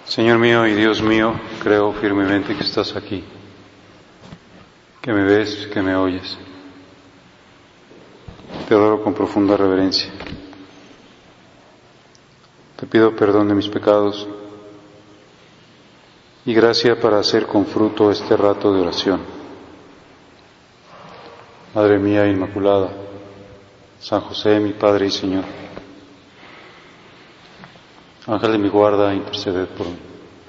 Señor mío y Dios mío, creo firmemente que estás aquí, que me ves, que me oyes. Te adoro con profunda reverencia. Te pido perdón de mis pecados y gracia para hacer con fruto este rato de oración. Madre mía Inmaculada, San José, mi Padre y Señor, Ángel de mi guarda, interceded por mí.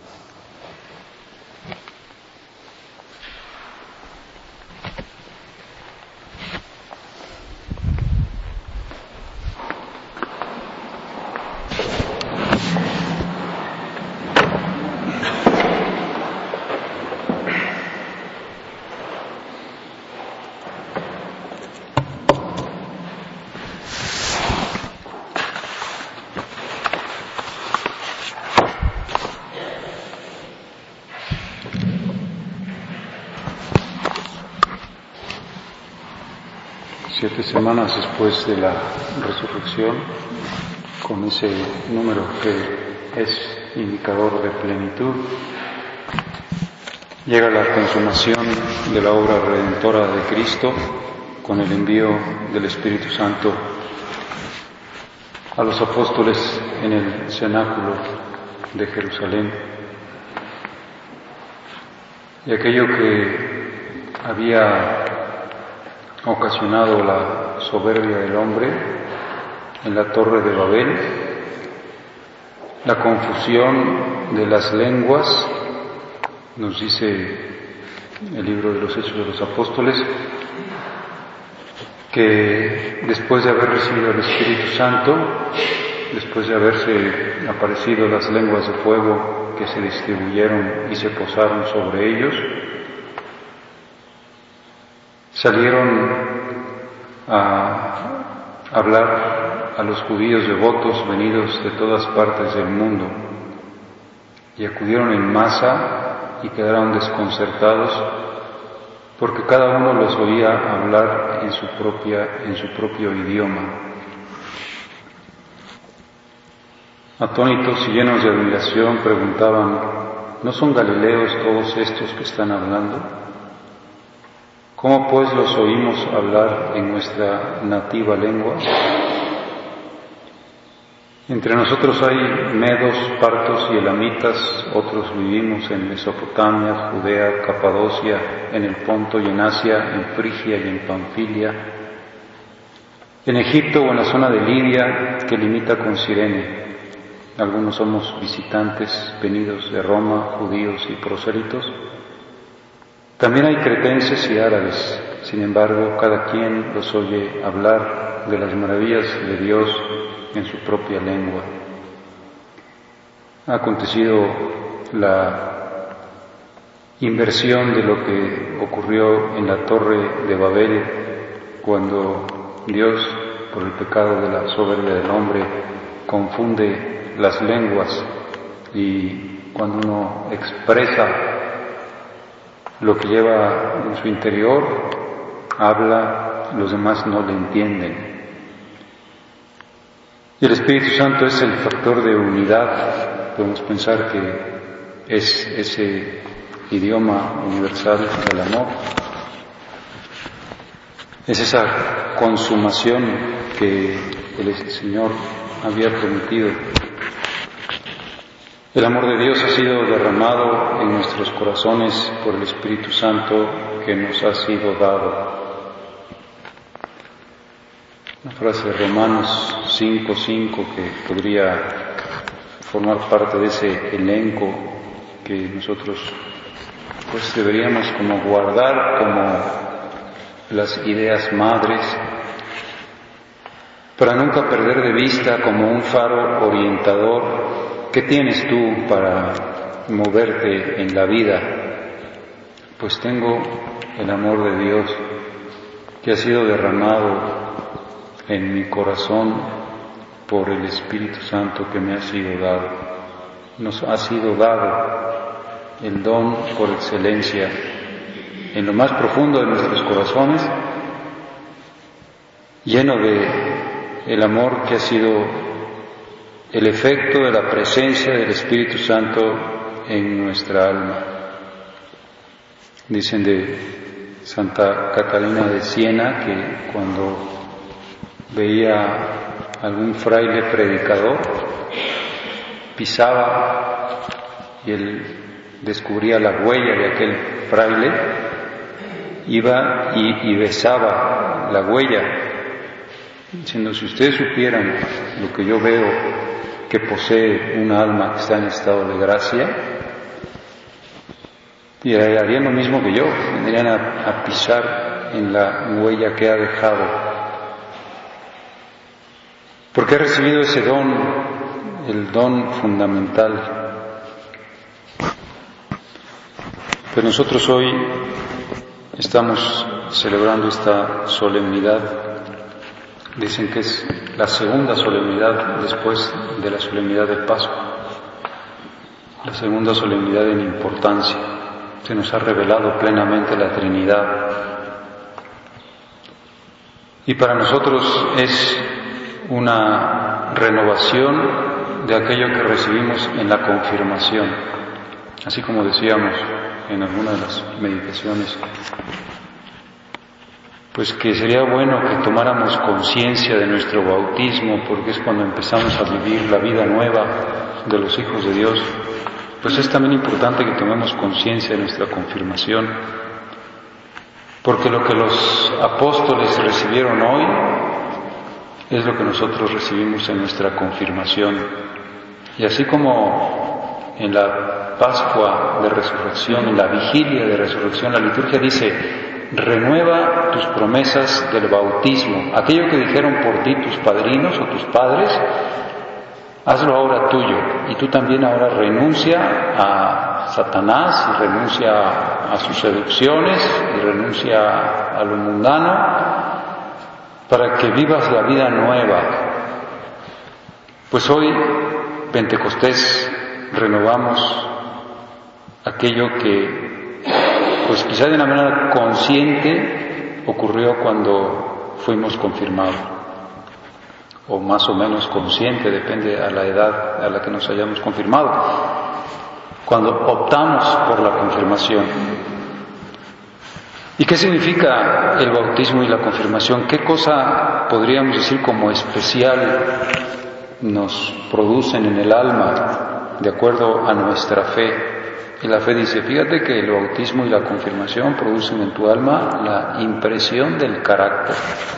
Siete semanas después de la resurrección, con ese número que es indicador de plenitud, llega la consumación de la obra redentora de Cristo con el envío del Espíritu Santo a los apóstoles en el cenáculo de Jerusalén. Y aquello que había ocasionado la soberbia del hombre en la Torre de Babel, la confusión de las lenguas, nos dice el libro de los Hechos de los Apóstoles, que después de haber recibido el Espíritu Santo, después de haberse aparecido las lenguas de fuego que se distribuyeron y se posaron sobre ellos, salieron a hablar a los judíos devotos venidos de todas partes del mundo y acudieron en masa y quedaron desconcertados porque cada uno los oía hablar en su propio idioma. Atónitos y llenos de admiración preguntaban: ¿no son galileos todos estos que están hablando? ¿Cómo pues los oímos hablar en nuestra nativa lengua? Entre nosotros hay medos, partos y elamitas, otros vivimos en Mesopotamia, Judea, Capadocia, en el Ponto y en Asia, en Frigia y en Panfilia, en Egipto o en la zona de Libia que limita con Cirene. Algunos somos visitantes venidos de Roma, judíos y prosélitos. También hay cretenses y árabes, sin embargo, cada quien los oye hablar de las maravillas de Dios en su propia lengua. Ha acontecido la inversión de lo que ocurrió en la Torre de Babel, cuando Dios, por el pecado de la soberbia del hombre, confunde las lenguas, y cuando uno expresa lo que lleva en su interior, habla, los demás no le entienden. Y el Espíritu Santo es el factor de unidad. Podemos pensar que es ese idioma universal del amor. Es esa consumación que el Señor había prometido. El amor de Dios ha sido derramado en nuestros corazones por el Espíritu Santo que nos ha sido dado. Una frase de Romanos 5:5 que podría formar parte de ese elenco que nosotros pues deberíamos como guardar como las ideas madres, para nunca perder de vista como un faro orientador. ¿Qué tienes tú para moverte en la vida? Pues tengo el amor de Dios que ha sido derramado en mi corazón por el Espíritu Santo que me ha sido dado. Nos ha sido dado el don por excelencia en lo más profundo de nuestros corazones, lleno de el amor que ha sido el efecto de la presencia del Espíritu Santo en nuestra alma. Dicen de Santa Catalina de Siena que cuando veía algún fraile predicador, pisaba y él descubría la huella de aquel fraile, iba y besaba la huella, diciendo: si ustedes supieran lo que yo veo que posee una alma que está en estado de gracia, y harían lo mismo que yo, vendrían a pisar en la huella que ha dejado, porque he recibido ese don, el don fundamental. Pues nosotros hoy estamos celebrando esta solemnidad. Dicen que es la segunda solemnidad después de la solemnidad de Pascua, la segunda solemnidad en importancia. Se nos ha revelado plenamente la Trinidad. Y para nosotros es una renovación de aquello que recibimos en la confirmación. Así como decíamos en alguna de las meditaciones, pues que sería bueno que tomáramos conciencia de nuestro bautismo, porque es cuando empezamos a vivir la vida nueva de los hijos de Dios. Pues es también importante que tomemos conciencia de nuestra confirmación, porque lo que los apóstoles recibieron hoy es lo que nosotros recibimos en nuestra confirmación. Y así como en la Pascua de Resurrección, en la vigilia de Resurrección, la liturgia dice: renueva tus promesas del bautismo. Aquello que dijeron por ti tus padrinos o tus padres, hazlo ahora tuyo. Y tú también ahora renuncia a Satanás, y renuncia a sus seducciones, y renuncia a lo mundano, para que vivas la vida nueva. Pues hoy, Pentecostés, renovamos aquello que, pues quizá de una manera consciente, ocurrió cuando fuimos confirmados, o más o menos consciente, depende a la edad a la que nos hayamos confirmado, cuando optamos por la confirmación. ¿Y qué significa el bautismo y la confirmación? ¿Qué cosa podríamos decir como especial nos producen en el alma de acuerdo a nuestra fe? Y la fe dice: fíjate que el bautismo y la confirmación producen en tu alma la impresión del carácter.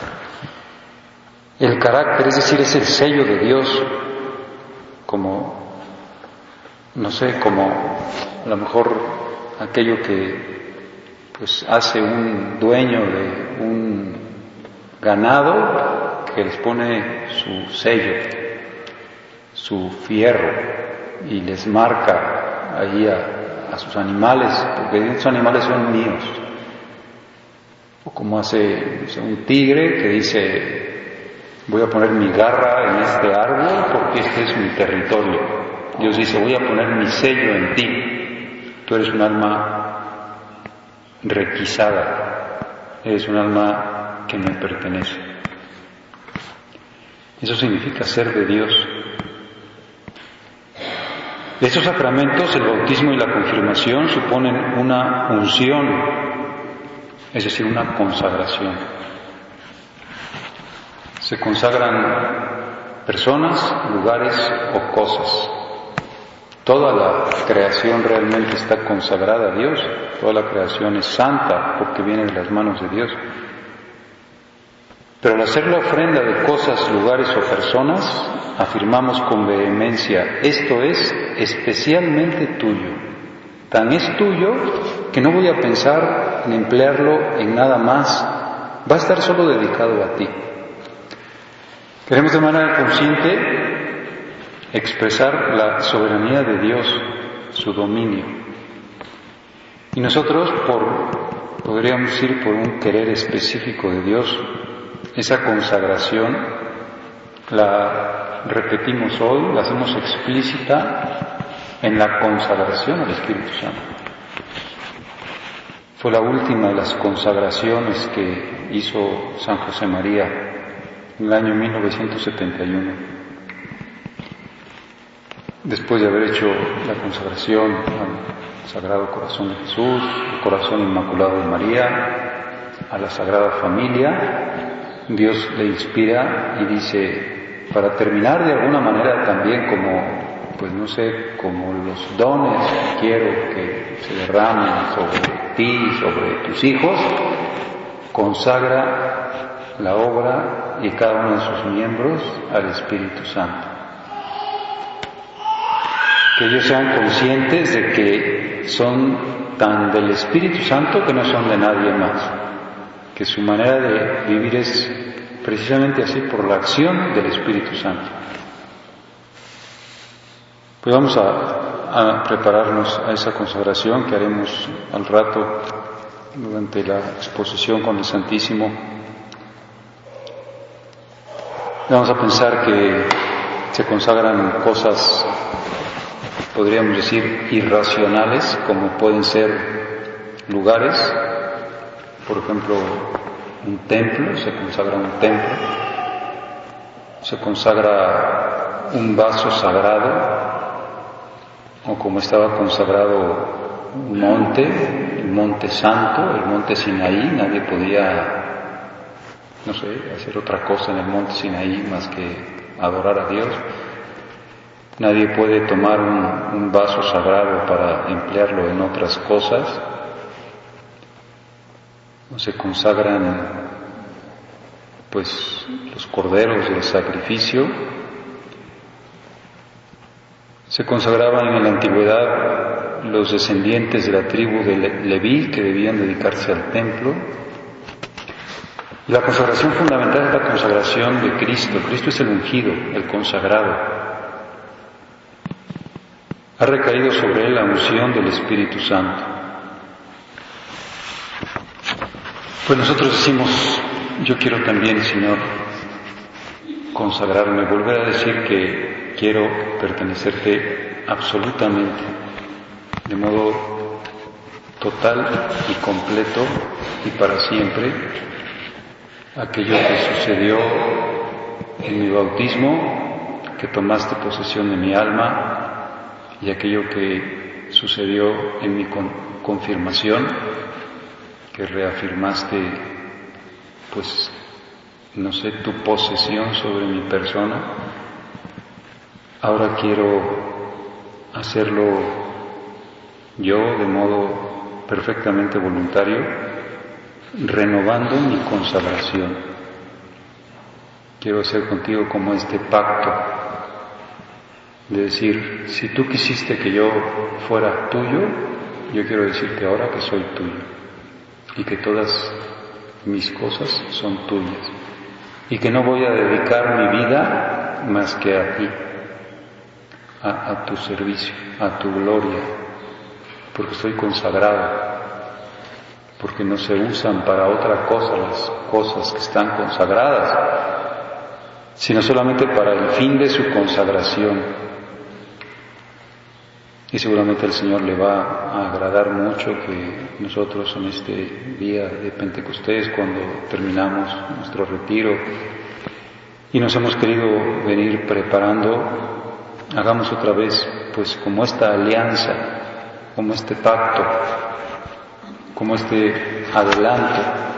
El carácter, es decir, es el sello de Dios, como, no sé, como a lo mejor aquello que pues hace un dueño de un ganado, que les pone su sello, su fierro, y les marca ahí a sus animales, porque esos animales son míos. O como hace un tigre que dice: voy a poner mi garra en este árbol porque este es mi territorio. Dios dice: voy a poner mi sello en ti. Tú eres un alma requisada, eres un alma que me pertenece. Eso significa ser de Dios. Estos sacramentos, el bautismo y la confirmación, suponen una unción, es decir, una consagración. Se consagran personas, lugares o cosas. Toda la creación realmente está consagrada a Dios, toda la creación es santa porque viene de las manos de Dios. Pero al hacer la ofrenda de cosas, lugares o personas, afirmamos con vehemencia: esto es especialmente tuyo. Tan es tuyo que no voy a pensar en emplearlo en nada más, va a estar solo dedicado a ti. Queremos de manera consciente expresar la soberanía de Dios, su dominio. Y nosotros, podríamos ir por un querer específico de Dios, esa consagración la repetimos hoy, la hacemos explícita en la consagración al Espíritu Santo. Fue la última de las consagraciones que hizo San José María en el año 1971. después de haber hecho la consagración al Sagrado Corazón de Jesús, al Corazón Inmaculado de María, a la Sagrada Familia, Dios le inspira y dice, para terminar de alguna manera también como los dones que quiero que se derramen sobre ti, sobre tus hijos, consagra la obra y cada uno de sus miembros al Espíritu Santo. Que ellos sean conscientes de que son tan del Espíritu Santo que no son de nadie más, que su manera de vivir es precisamente así por la acción del Espíritu Santo. Pues vamos a prepararnos a esa consagración que haremos al rato durante la exposición con el Santísimo. Vamos a pensar que se consagran cosas, podríamos decir, irracionales, como pueden ser lugares, por ejemplo, un templo, se consagra un templo, se consagra un vaso sagrado, o como estaba consagrado un monte, el monte santo, el monte Sinaí. Nadie podía, hacer otra cosa en el monte Sinaí más que adorar a Dios. Nadie puede tomar un vaso sagrado para emplearlo en otras cosas. Se consagran los corderos del sacrificio. Se consagraban en la antigüedad los descendientes de la tribu de Leví, que debían dedicarse al templo. Y la consagración fundamental es la consagración de Cristo. Cristo es el ungido, el consagrado. Ha recaído sobre él la unción del Espíritu Santo. Pues nosotros decimos, yo quiero también, Señor, consagrarme, volver a decir que quiero pertenecerte absolutamente, de modo total y completo y para siempre, aquello que sucedió en mi bautismo, que tomaste posesión de mi alma, y aquello que sucedió en mi confirmación, que reafirmaste, tu posesión sobre mi persona. Ahora quiero hacerlo yo de modo perfectamente voluntario, renovando mi consagración. Quiero hacer contigo como este pacto de decir, si tú quisiste que yo fuera tuyo, yo quiero decirte ahora que soy tuyo y que todas mis cosas son tuyas y que no voy a dedicar mi vida más que a ti, a tu servicio, a tu gloria, porque estoy consagrado, porque no se usan para otra cosa las cosas que están consagradas, sino solamente para el fin de su consagración. Y seguramente al Señor le va a agradar mucho que nosotros en este día de Pentecostés, cuando terminamos nuestro retiro y nos hemos querido venir preparando, hagamos otra vez como esta alianza, como este pacto, como este adelanto.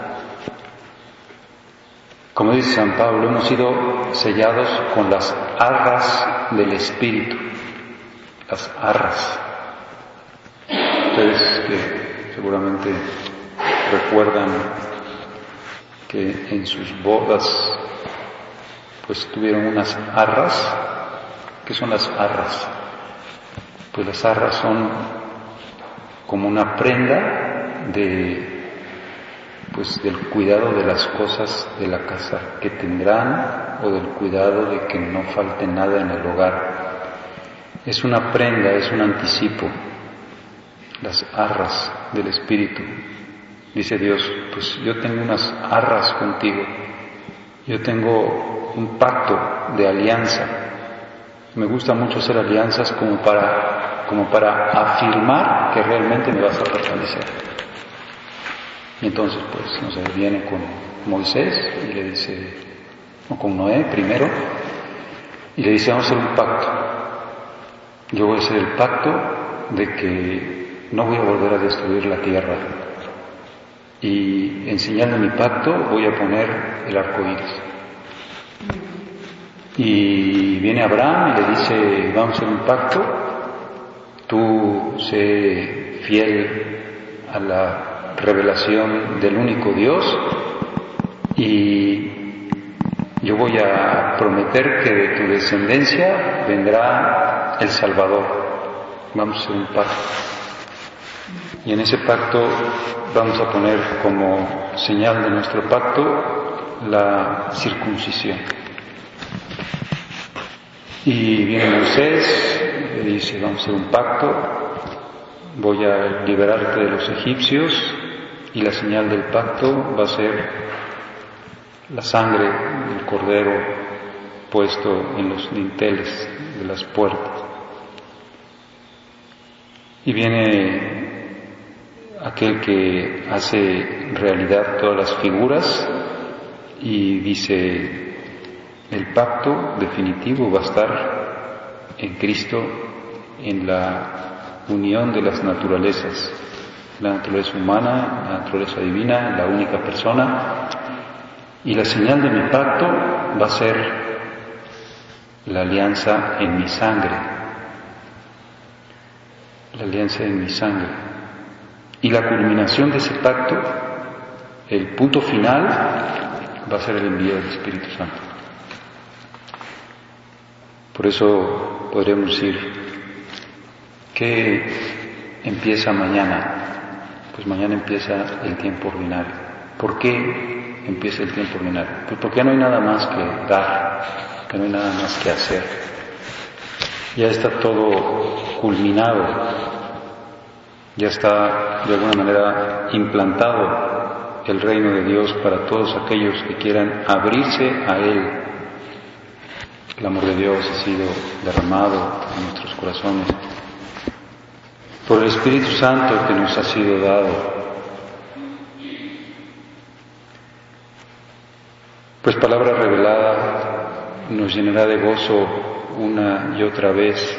Como dice San Pablo, hemos sido sellados con las arras del Espíritu. Las arras. Ustedes que seguramente recuerdan que en sus bodas tuvieron unas arras. ¿Qué son las arras? Pues las arras son como una prenda del cuidado de las cosas de la casa que tendrán, o del cuidado de que no falte nada en el hogar. Es una prenda, es un anticipo, las arras del Espíritu. Dice Dios, yo tengo unas arras contigo, yo tengo un pacto de alianza. Me gusta mucho hacer alianzas como para afirmar que realmente me vas a pertenecer. Y entonces viene con Moisés y le dice, o con Noé primero, y le dice, vamos a hacer un pacto. Yo voy a hacer el pacto de que no voy a volver a destruir la tierra. Y en señal de mi pacto voy a poner el arco iris. Y viene Abraham y le dice, vamos a hacer un pacto, tú sé fiel a la revelación del único Dios y yo voy a prometer que de tu descendencia vendrá el Salvador. Vamos a hacer un pacto. Y en ese pacto vamos a poner como señal de nuestro pacto la circuncisión. Y viene Moisés, le dice, vamos a hacer un pacto, voy a liberarte de los egipcios y la señal del pacto va a ser la sangre del cordero puesto en los dinteles de las puertas. Y viene aquel que hace realidad todas las figuras y dice, el pacto definitivo va a estar en Cristo, en la unión de las naturalezas, la naturaleza humana, la naturaleza divina, la única persona, y la señal de mi pacto va a ser la alianza en mi sangre, la alianza en mi sangre. Y la culminación de ese pacto, el punto final, va a ser el envío del Espíritu Santo. Por eso podremos decir que empieza mañana. Pues mañana empieza el tiempo ordinario. ¿Por qué empieza el tiempo ordinario? Pues porque no hay nada más que dar, que no hay nada más que hacer. Ya está todo culminado, ya está de alguna manera implantado el reino de Dios para todos aquellos que quieran abrirse a Él. El amor de Dios ha sido derramado en nuestros corazones por el Espíritu Santo que nos ha sido dado. Pues palabra revelada nos llenará de gozo una y otra vez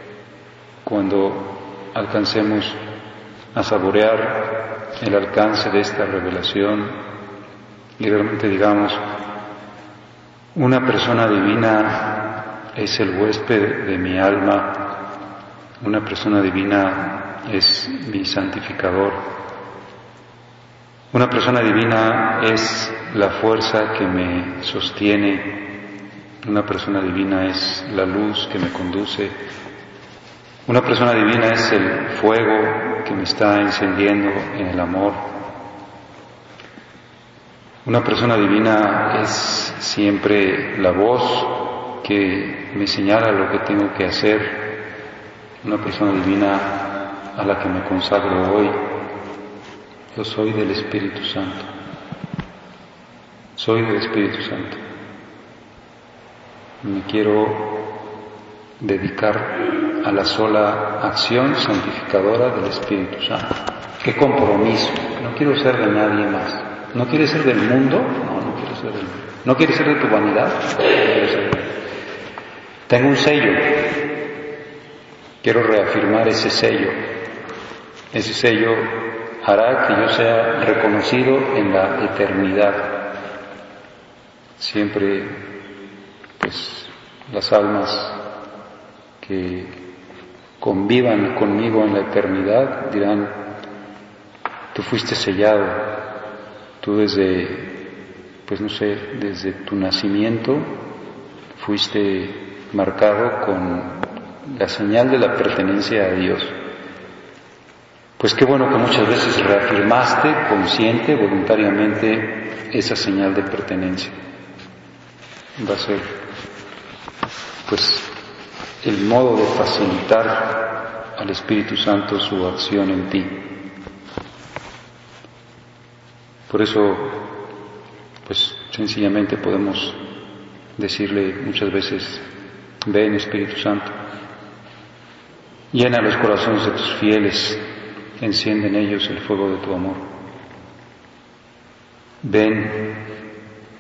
cuando alcancemos a saborear el alcance de esta revelación y realmente digamos, una persona divina es el huésped de mi alma, una persona divina es mi santificador, una persona divina es la fuerza que me sostiene, una persona divina es la luz que me conduce, una persona divina es el fuego que me está encendiendo en el amor. Una persona divina es siempre la voz que me señala lo que tengo que hacer. Una persona divina a la que me consagro hoy. Yo soy del Espíritu Santo. Soy del Espíritu Santo. Me quiero dedicar a la sola acción santificadora del Espíritu Santo. ¡Qué compromiso! No quiero ser de nadie más. ¿No quieres ser del mundo? No quiero ser del mundo. ¿No quieres ser de tu vanidad? No quiero ser. Tengo un sello. Quiero reafirmar ese sello. Ese sello hará que yo sea reconocido en la eternidad. Siempre, pues, las almas que convivan conmigo en la eternidad dirán, tú fuiste sellado. Tú desde, pues no sé, desde tu nacimiento fuiste marcado con la señal de la pertenencia a Dios. Pues qué bueno que muchas veces reafirmaste consciente, voluntariamente, esa señal de pertenencia. Va a ser, pues, el modo de facilitar al Espíritu Santo su acción en ti. Por eso, pues sencillamente podemos decirle muchas veces, ven Espíritu Santo, llena los corazones de tus fieles, enciende en ellos el fuego de tu amor. Ven,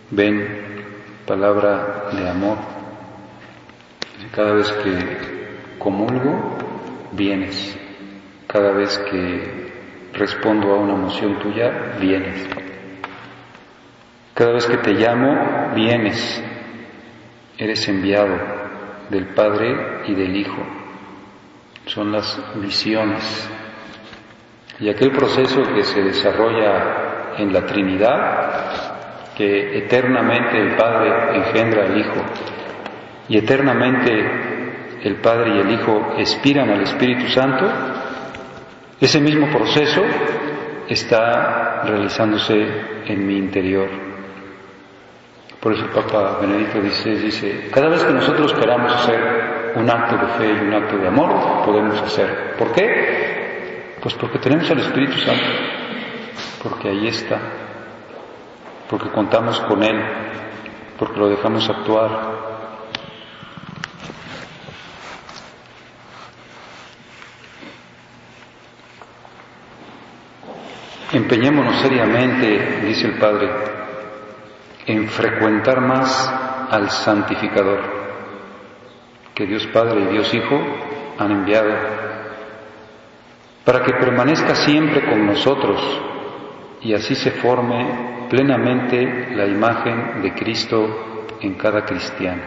palabra de amor. Cada vez que comulgo, vienes. Cada vez que respondo a una emoción tuya, vienes. Cada vez que te llamo, vienes. Eres enviado del Padre y del Hijo. Son las visiones. Y aquel proceso que se desarrolla en la Trinidad, que eternamente el Padre engendra al Hijo y eternamente el Padre y el Hijo expiran al Espíritu Santo, ese mismo proceso está realizándose en mi interior. Por eso el Papa Benedicto dice, cada vez que nosotros queramos hacer un acto de fe y un acto de amor, podemos hacer. ¿Por qué? Pues porque tenemos al Espíritu Santo, porque ahí está, porque contamos con Él, porque lo dejamos actuar. Empeñémonos seriamente, dice el Padre, en frecuentar más al Santificador, que Dios Padre y Dios Hijo han enviado, para que permanezca siempre con nosotros y así se forme plenamente la imagen de Cristo en cada cristiano.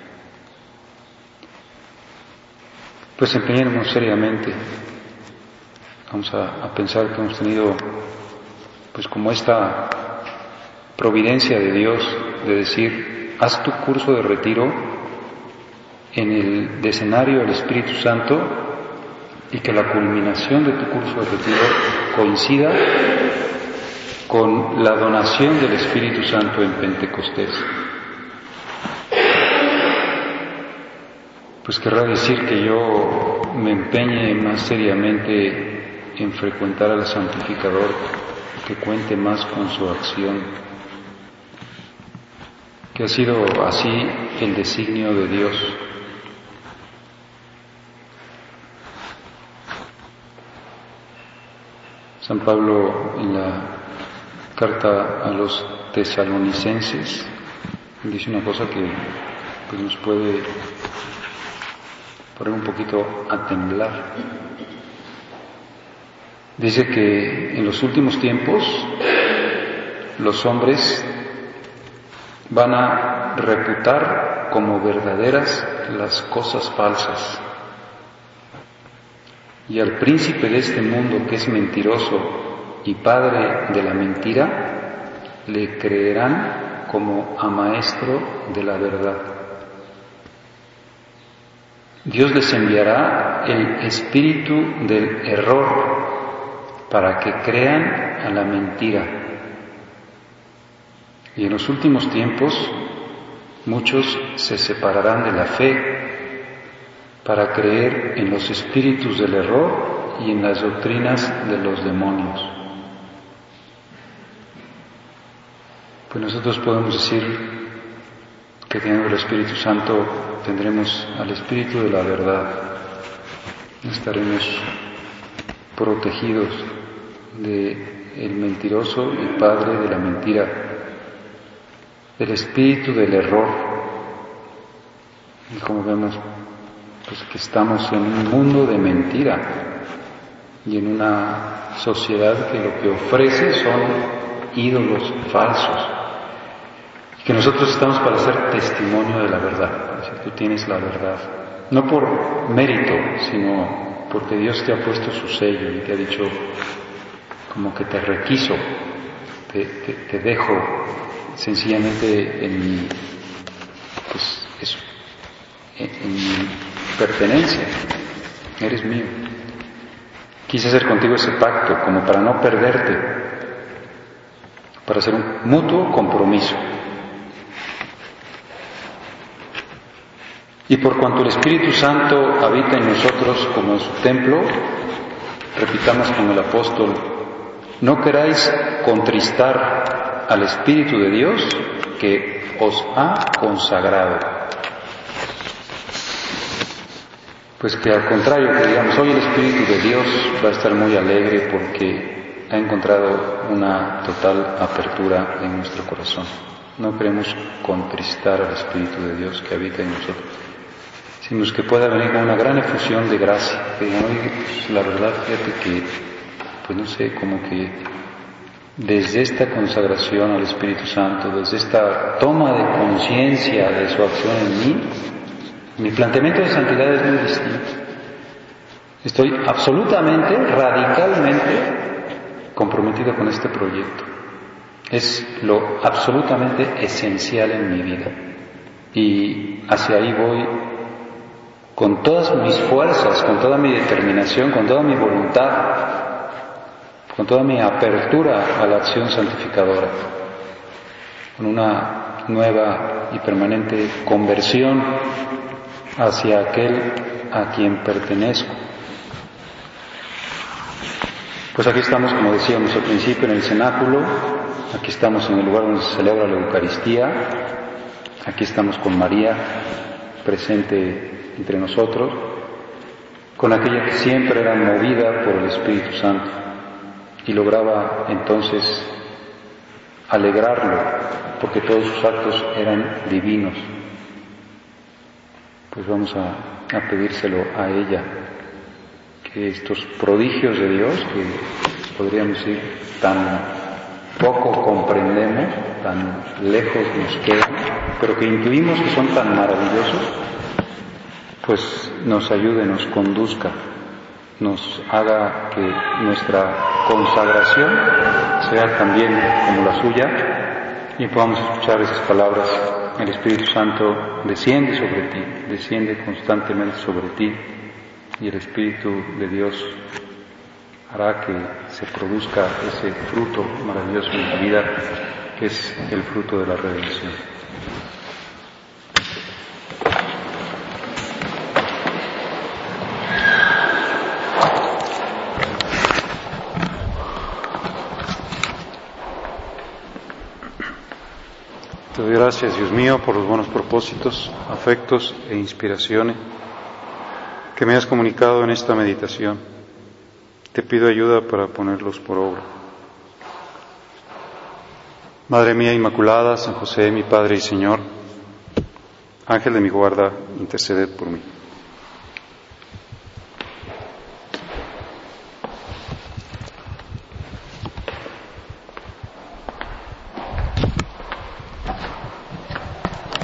Pues empeñémonos seriamente. Vamos a pensar que hemos tenido pues como esta providencia de Dios de decir, haz tu curso de retiro en el escenario del Espíritu Santo y que la culminación de tu curso de retiro coincida con la donación del Espíritu Santo en Pentecostés. Pues querrá decir que yo me empeñe más seriamente en frecuentar al Santificador, que cuente más con su acción, que ha sido así el designio de Dios. San Pablo en la carta a los tesalonicenses dice una cosa que pues, nos puede poner un poquito a temblar. Dice que en los últimos tiempos los hombres van a reputar como verdaderas las cosas falsas. Y al príncipe de este mundo, que es mentiroso y padre de la mentira, le creerán como a maestro de la verdad. Dios les enviará el espíritu del error para que crean a la mentira. Y en los últimos tiempos muchos se separarán de la fe para creer en los espíritus del error y en las doctrinas de los demonios. Pues nosotros podemos decir que teniendo el Espíritu Santo tendremos al Espíritu de la verdad, estaremos protegidos del mentiroso y padre de la mentira, del espíritu del error. Y como vemos, pues que estamos en un mundo de mentira y en una sociedad que lo que ofrece son ídolos falsos, y que nosotros estamos para hacer testimonio de la verdad, para decir, tú tienes la verdad, no por mérito, sino porque Dios te ha puesto su sello y te ha dicho como que te requiso, te dejo sencillamente en mi, pues eso, en mi pertenencia, eres mío. Quise hacer contigo ese pacto como para no perderte, para hacer un mutuo compromiso. Y por cuanto el Espíritu Santo habita en nosotros como en su templo, repitamos con el apóstol, no queráis contristar al Espíritu de Dios que os ha consagrado. Pues que al contrario, que digamos, hoy el Espíritu de Dios va a estar muy alegre porque ha encontrado una total apertura en nuestro corazón. No queremos contristar al Espíritu de Dios que habita en nosotros, sino que pueda venir con una gran efusión de gracia. Que digan, oye, pues la verdad, fíjate que, pues no sé, como que desde esta consagración al Espíritu Santo, desde esta toma de conciencia de su acción en mí, mi planteamiento de santidad es muy distinto. Estoy absolutamente, radicalmente comprometido con este proyecto. Es lo absolutamente esencial en mi vida. Y hacia ahí voy con todas mis fuerzas, con toda mi determinación, con toda mi voluntad, con toda mi apertura a la acción santificadora, con una nueva y permanente conversión hacia aquel a quien pertenezco. Pues aquí estamos, como decíamos al principio, en el cenáculo, aquí estamos en el lugar donde se celebra la Eucaristía, aquí estamos con María presente entre nosotros, con aquella que siempre era movida por el Espíritu Santo y lograba entonces alegrarlo, porque todos sus actos eran divinos. Pues vamos a pedírselo a ella, que estos prodigios de Dios, que podríamos decir tan poco comprendemos, tan lejos nos quedan, pero que intuimos que son tan maravillosos, pues nos ayude, nos conduzca, nos haga que nuestra consagración sea también como la suya y podamos escuchar esas palabras. El Espíritu Santo desciende sobre ti, desciende constantemente sobre ti, y el Espíritu de Dios hará que se produzca ese fruto maravilloso en tu vida, que es el fruto de la redención. Te doy gracias, Dios mío, por los buenos propósitos, afectos e inspiraciones que me has comunicado en esta meditación. Te pido ayuda para ponerlos por obra. Madre mía Inmaculada, San José, mi Padre y Señor, Ángel de mi guarda, interceded por mí.